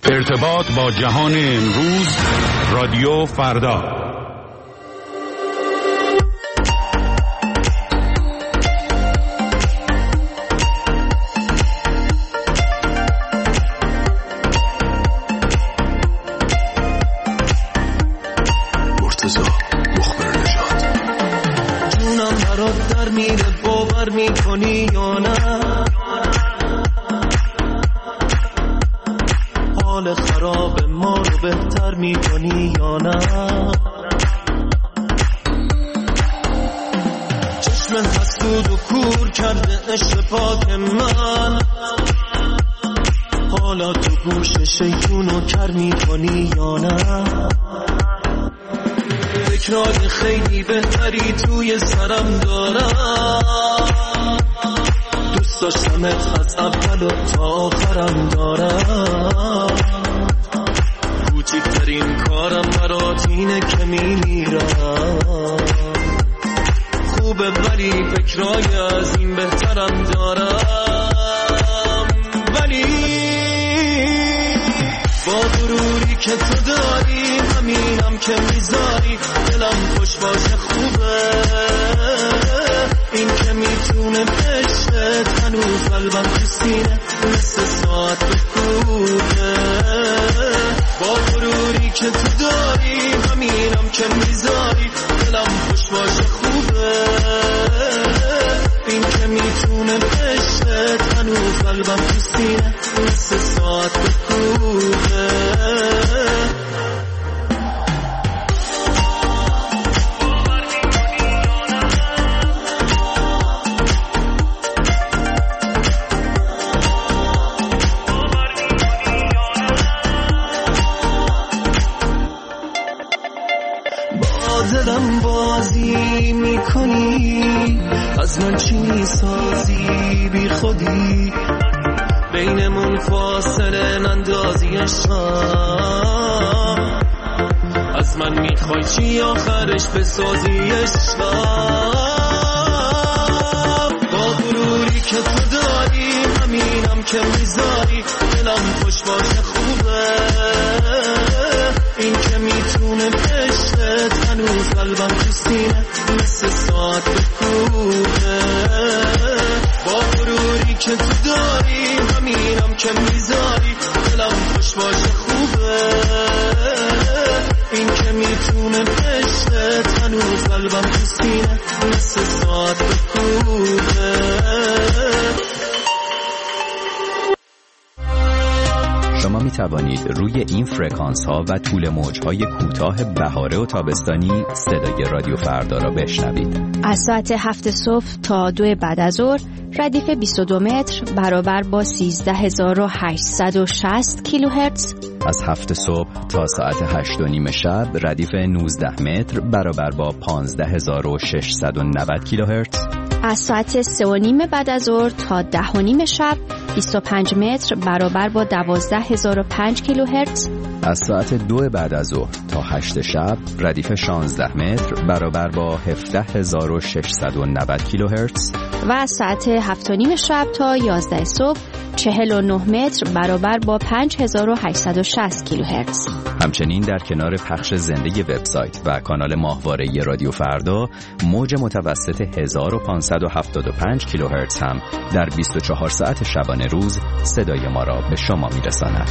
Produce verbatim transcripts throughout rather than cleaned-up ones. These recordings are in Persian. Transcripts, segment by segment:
ارتباط با جهان امروز، رادیو فردا. مرتضی مخبر نژاد. جونم برات در میره، باور میکنی یا نه؟ حال خراب ما رو بهتر میکنی یا نه؟ چشم حسود و کور کرده عشق پاک من، حالا تو گوش شیطونو کر میکنی یا نه؟ فکرای خیلی بهتری توی سرم دارم، دوست داشتمت از اول و تا آخرم دارم. کوچکترین کارم برات اینه که میمیرم، خوبه ولی فکرای از این بهترم دارم. ولی با غروری که تو داری، همینم که میذاری دلم خوش باشه خوبه. این که میتونه بشه هنوز قلبم تو سینه مثل ساعت بکوبه. با غروری که تو داری، همینم که میذاری دلم خوش باشه خوبه. این که میتونه بشه هنوز قلبم تو سینه مثل ساعت بکوبه. دلم بازی میکنی، از من چی میسازی بی خودی، بینمون فاصله نندازی عشقم. از من میخوای چی آخرش بسازی عشقم. با غروری که تو داری، همینم که میذاری دلم خوش باشه خوبه. این که میتونه بشه هنوز قلبم تو سینه مثل ساعت بکوبه. با غروری که تو داری، همینم که میذاری دلم خوش باشه خوبه. این که میتونه بشه هنوز قلبم تو سینه مثل ساعت بکوبه. شما می توانید روی این فرکانس ها و طول موج های کوتاه بهاره و تابستانی صدای رادیو فردا را بشنوید. از ساعت هفت صبح تا دو بعد از ظهر ردیف بیست و دو متر برابر با سیزده هزار و هشتصد و شصت کیلوهرتز. از هفت صبح تا ساعت هشت و نیم شب ردیف نوزده متر برابر با پانزده هزار و ششصد و نود کیلوهرتز. از ساعت سه و نیم بعد از ظهر تا ده و نیم شب بیست و پنج متر برابر با دوازده هزار و پنج کیلوهرتز. از ساعت دو بعد از ظهر تا هشت شب ردیف شانزده متر برابر با هفده هزار و ششصد و نود کیلوهرتز. و از ساعت هفت و نیم شب تا یازده صبح چهل و نه متر برابر با پنج هزار و هشتصد و شصت کیلوهرتز. همچنین در کنار پخش زنده وبسایت و کانال ماهواره رادیو فردا، موج متوسط هزار و پانصد و هفتاد و پنج کیلوهرتز هم در بیست و چهار ساعت شبانه روز صدای ما را به شما میرساند.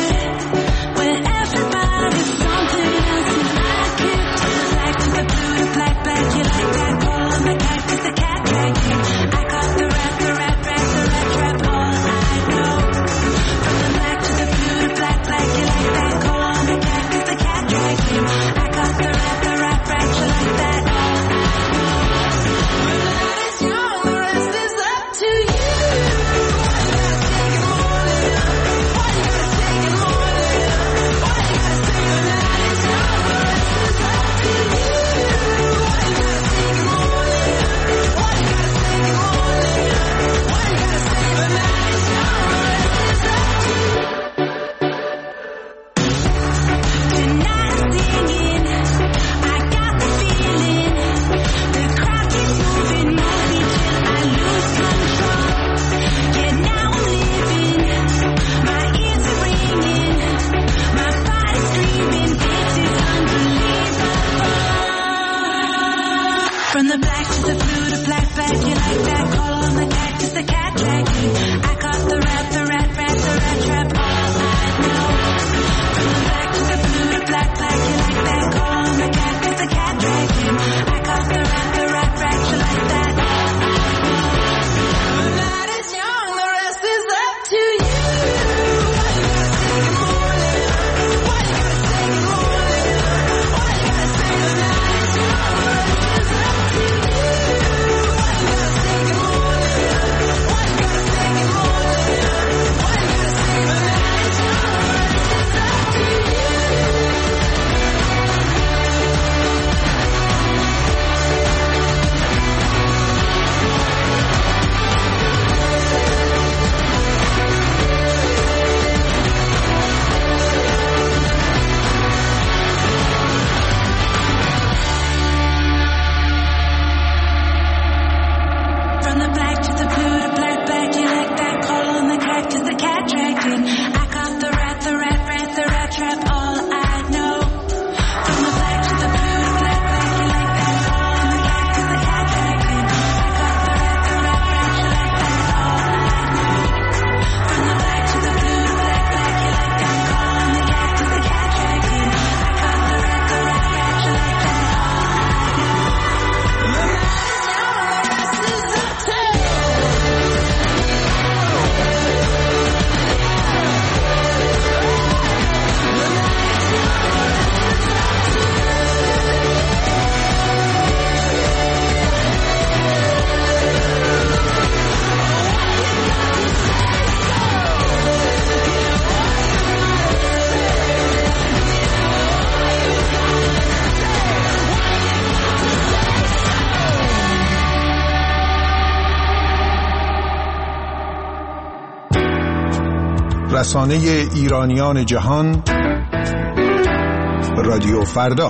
Everybody's something else, and I could like to go through the the black to the blue to black, black, you like that? Call on the cactus, the cat dragging. I got the rat, the rat, rat, the rat trap, all I know. From the black to the blue to black, black, you like that? Call on the cactus, the cat dragging. I got the rat, the rat, rat, you like that? All I know. The night is young, the rest is up to you. رسانه ایرانیان جهان، رادیو فردا.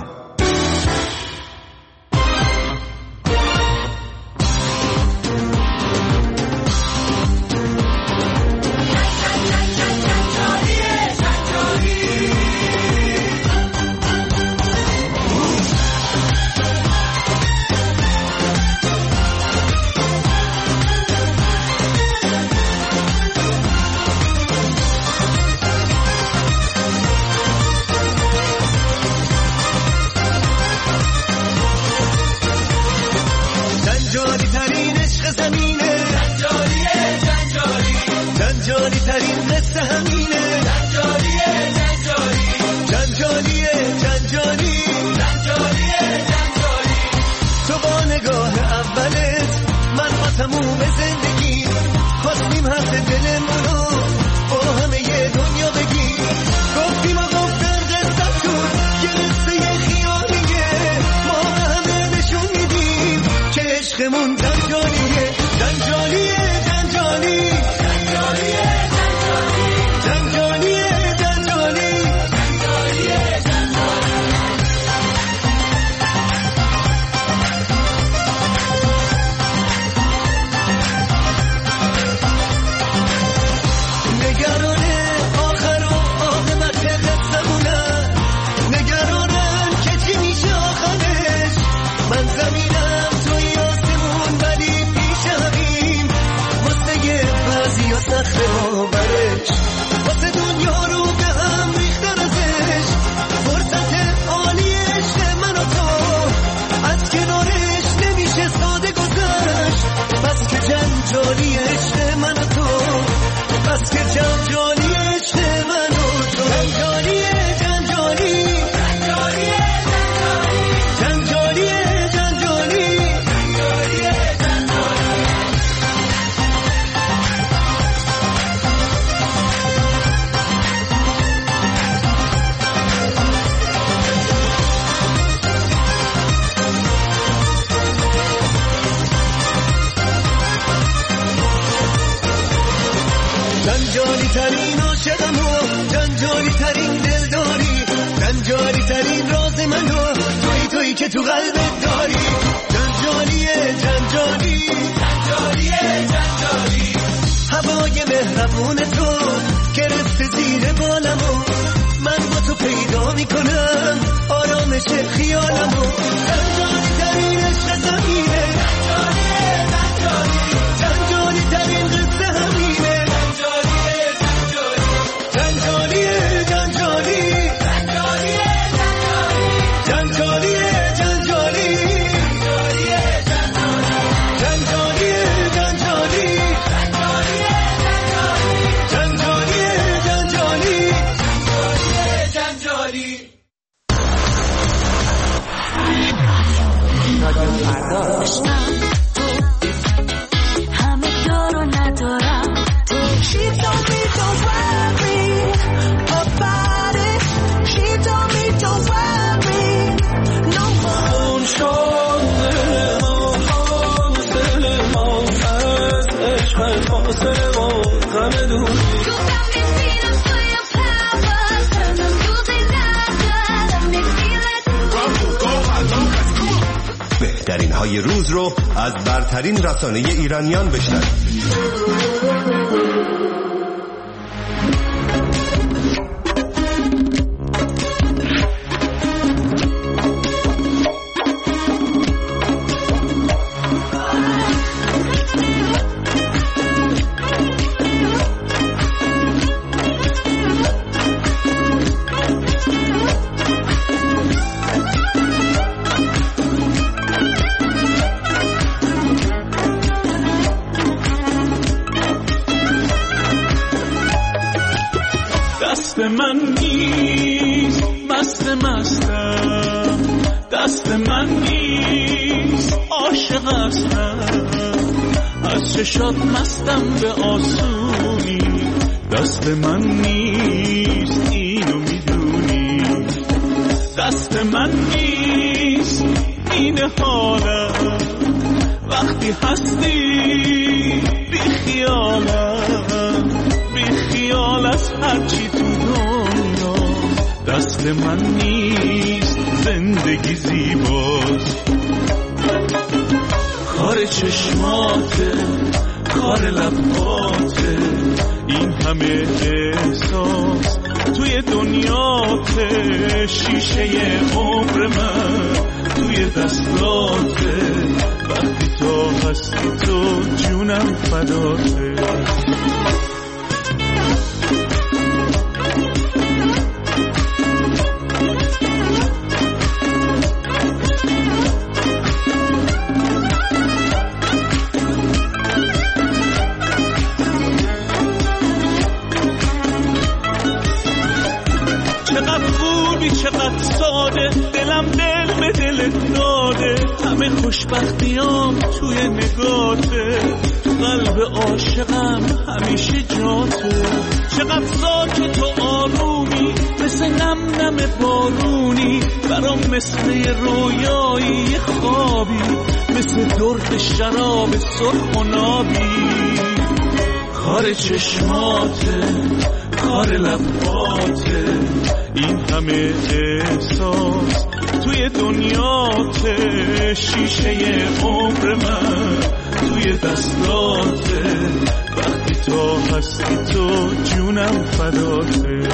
جنجالی ترین عاشقم و جنجالی ترین دلداری، جنجالی ترین راز منو توی توی که تو قلبت داری. جنجالیه جنجالی جنجالیه جنجالی، هوای مهربون تو گرفته زیر بالمو، من با تو پیدا میکنم آرامش خیالمو. جنجالی ترین عشق زمینه، تشنم همه دارو ندارم She told me don't worry about it She told me don't worry no more شد ما ما از عشق فاصله و غم دوری بهترین های روز رو از برترین رسانه ایرانیان بشنوید. من نیست مست مستم دست من نیست عاشق هستم از چشات مستم به آسونی دست من نیست اینو میدونی دست من نیست این حالم وقتی هستی بی خیالم بی خیال از هرچی تو دنیا دست من نیست زندگی زیباست کار چشماته کار لباته این همه احساس توی دنیاته شیشه عمر من توی دستاته وقتی تو هستی تو جونم فداته چقدر ساده دلم دل به دلت داده همه خوشبختیام توی نگاته تو قلب عاشقم همیشه جاته چقدر ساکت و آرومی مثل نم نم بارونی برام مثل رویایی خوابی مثل درد شراب سرخ و نابی کار چشماته کار لباته این همه احساس توی دنیاته شیشه عمر من توی دستاته وقتی تو هستی تو جونم فداته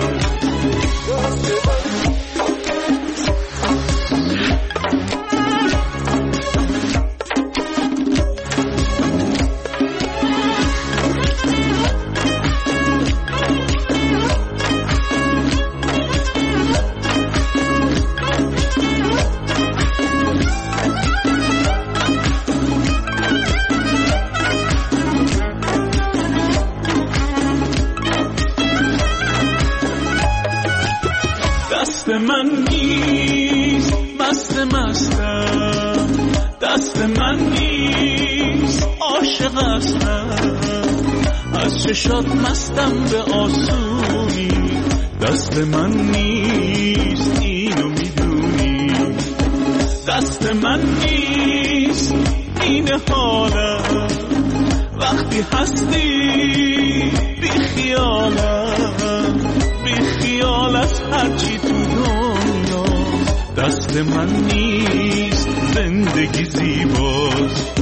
دست من نیست مست مستم دست من نیست عاشق هستم از چشات مستم به آسونی دست من نیست اینو میدونی دست من نیست این حالم وقتی هستی بی خیالم بی خیال از هرچی تو دنیا دست من نیست زندگی زیباست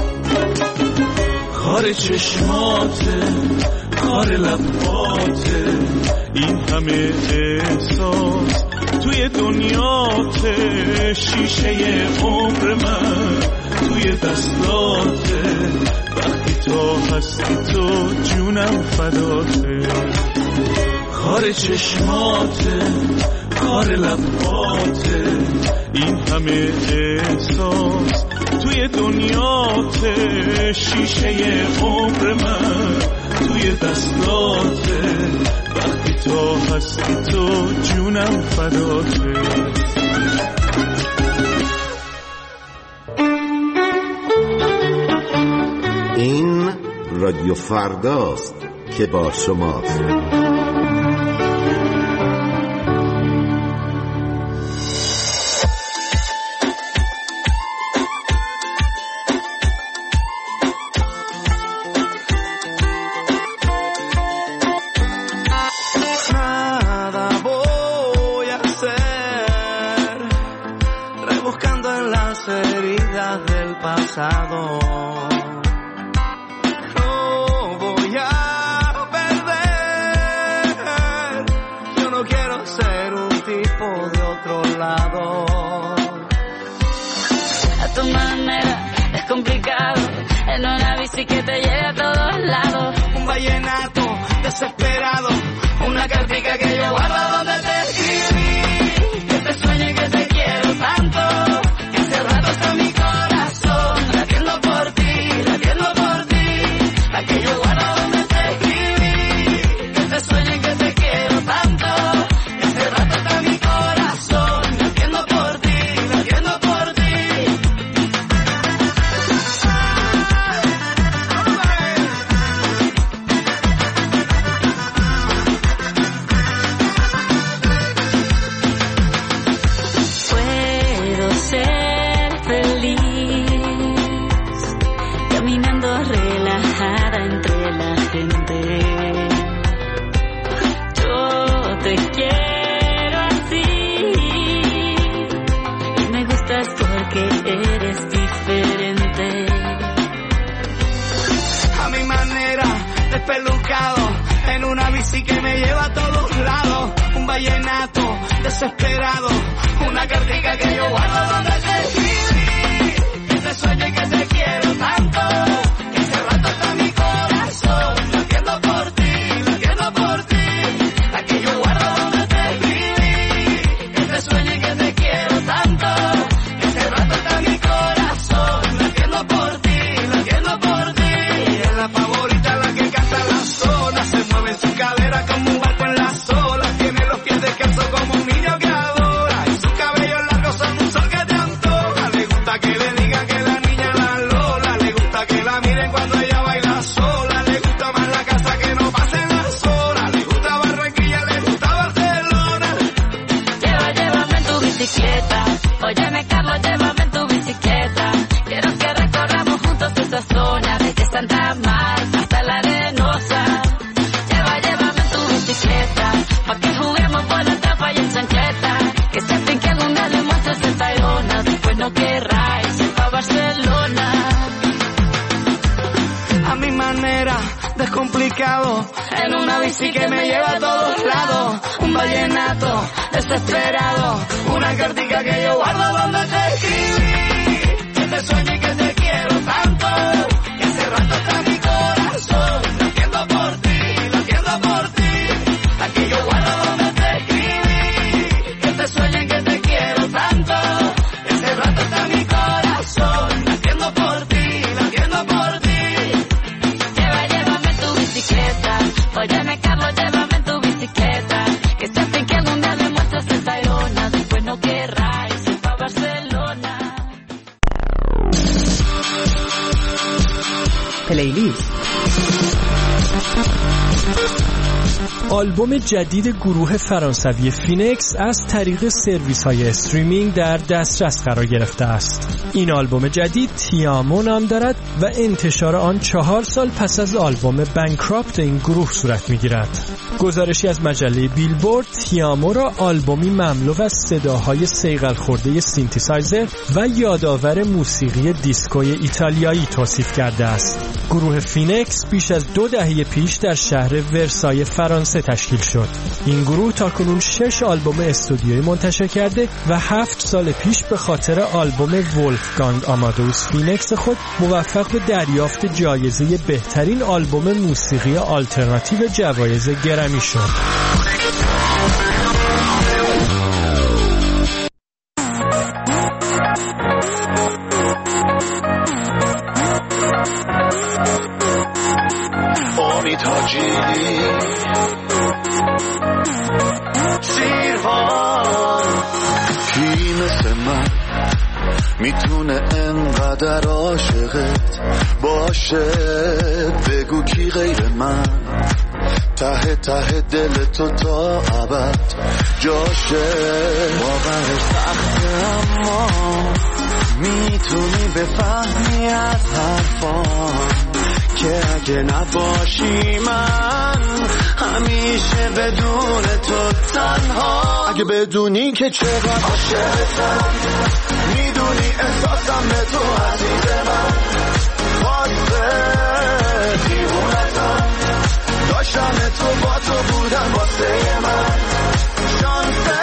کار چشماته کار لباته این همه احساس توی دنیاته شیشه عمر من توی دستاته وقتی تو هستی تو جونم فداته کار چشماته کار لباته این همه احساس توی دنیاته شیشه عمر من توی دستاته وقتی تو هستی تو جونم فداته رادیو فرداست که با شماست. En una bici que me lleva a todos lados, un vallenato desesperado, una cartica que yo guardo donde te escribí, que te sueño y que te quiero tanto, que hace rato está mi corazón, latiendo por ti, latiendo por ti, la que yo guardo donde te escribí, que te sueño y que te quiero tanto, que hace rato está mi corazón, latiendo por ti, latiendo por ti. Lleva, llévame tu bicicleta, óyeme Carlos, llévame en tu bicicleta, que se hacen que algún día le muestres el Tayrona, después no querráis ir pa' Barcelona. پلیلیست. آلبوم جدید گروه فرانسوی فینکس از طریق سرویس های استریمینگ در دسترس قرار گرفته است. این آلبوم جدید تیامو نام دارد و انتشار آن چهار سال پس از آلبوم بانکراپت این گروه صورت می‌گیرد. گزارشی از مجله بیلبورد تیامو را آلبومی مملو از صداهای صیقل خورده سینتیسایزر و یادآور موسیقی دیسکوی ایتالیایی توصیف کرده است. گروه فینکس بیش از دو دهه پیش در شهر ورسای فرانسه تشکیل شد. این گروه تاکنون شش آلبوم استودیویی منتشر کرده و هفت سال پیش به خاطر آلبوم ولفگانگ آمادوس فینکس خود موفق به دریافت جایزه بهترین آلبوم موسیقی آلترناتیو جوایز گرمی شد. امید حاجی سیروان کی مثل من میتونه انقدر عاشقت باشه؟ بگو کی غیر من ته ته دل تو تا ابد جاشه. باورش سخته اما میتونی بفهمی از حرفام که اگه نباشی من همیشه بدون تو تنها. اگه بدونی که چقدر عاشقتم میدونی احساسم به تو عزیز من واسه دیوونتم داشتم تو با تو بودم واسه من شانسه.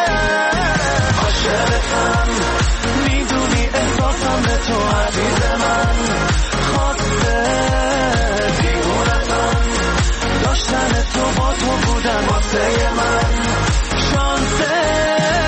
عاشقتم میدونی احساسم به تو عزیز من خواسته دیوونتم داشتن تو با تو بودن واسه من شانسه.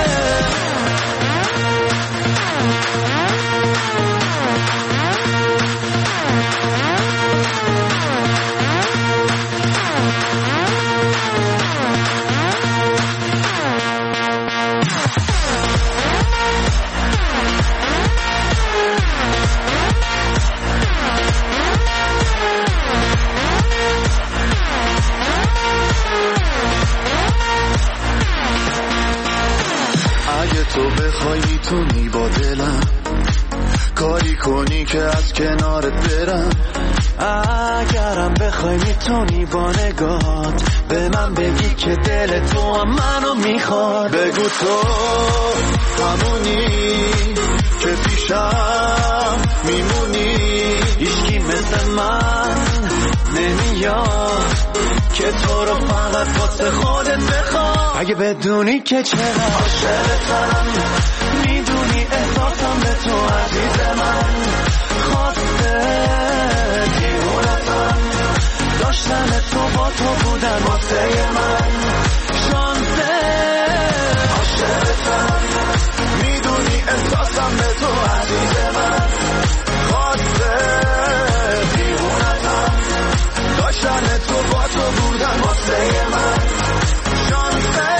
تو بخوای میتونی با دلم کاری کنی که از کنارت برم. اگرم بخوای میتونی با نگات به من بگی که دل تو هم منو میخواد. بگو تو همونی که پیشم میمونی هیچکی مثل من نمیاد که تو رو فقط واسه خودت بخواد. اگه بدونی که چقدر عاشقتم میدونی احساسم به تو عزیز من خواسته دیوونتم داشتن تو با تو بودن واسه من شانسه. عاشقتم میدونی احساسم به تو عزیز من خواسته دیوونتم داشتن تو با تو بودن واسه من شانسه.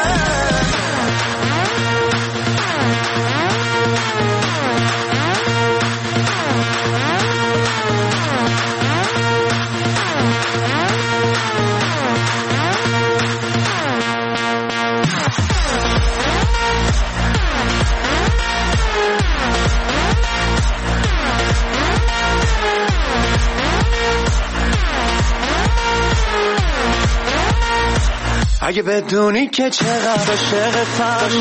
اگه بدونی که چقدر عاشقتم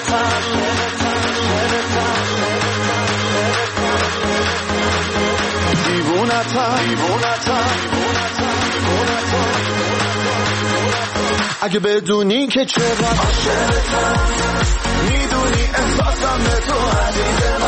دیوونتم اگه بدونی که چقدر عاشقتم میدونی احساسم به تو عزیز من